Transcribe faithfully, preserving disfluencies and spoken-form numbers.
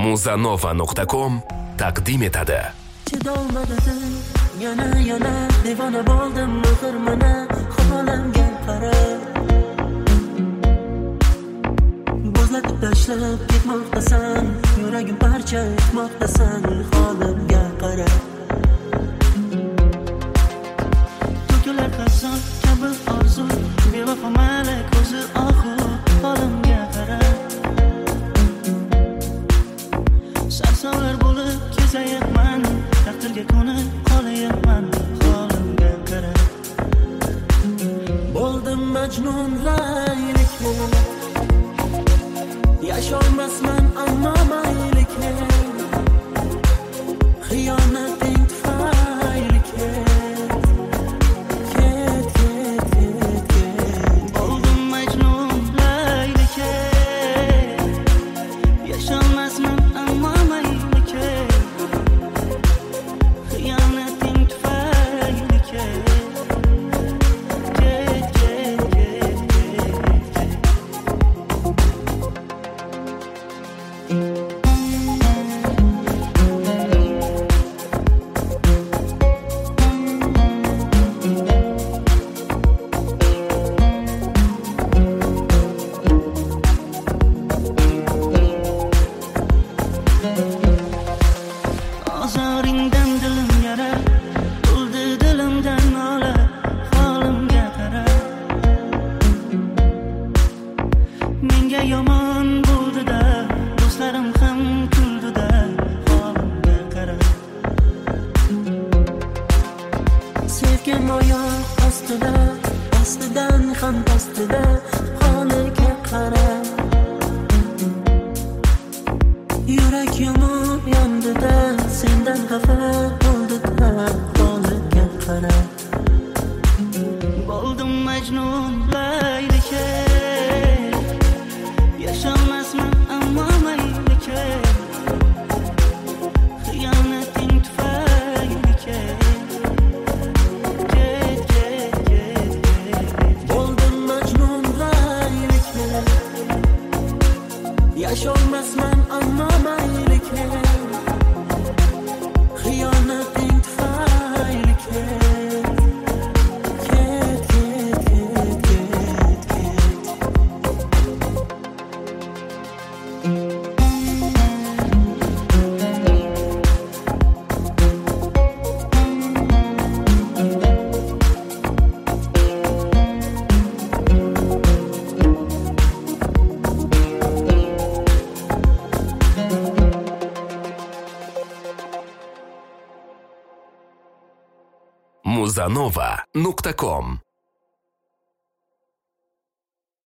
muzanova nuqta com taqdim etadi. Chidolmadim, yana yana devona bo'ldim, mehr mana holamga qara. Bo'zlatib tashlab ketmoqdasan, yuragim parcha etmoqdasan, holamga qara. To'kilar qazon kabi orzu, bevafo malak ko'zi ohu, holamga qara. Sarsonlar bo'lib kezayapman, taqdirga ko'nib qolayapman, holamga qara. Bo'ldim majnun laylikni, yasholmasman ammo maylikni, xiyonating tufayli ket, ket, ket, ket, ket. Bo'ldim majnun laylikni, yasholmasman ammo maylikni, xiyonating tufayli ket. Ozoringdan dilim yara, to'ldi dilimdan nola, holimga qara. Menga yomon bo'ldi-da, do'stlarim ham kuldi-da, holimga qara. Sevgim oyoq ostida, ostidan ham ostida, holiga qara. Yurak yonib yondida, sendan xafa bo'ldi-da, holiga qara. Bo'ldim majnun laylikka, yasholmasman ammo maylikka, xiyonating tufayli ket, ket, ket, ket, ket. Bo'ldim majnun laylikka, yasholmasman ammo maylikka, xiyonating tufayli ket, ket, ket, ket, ket, ket. muzanova nuqta com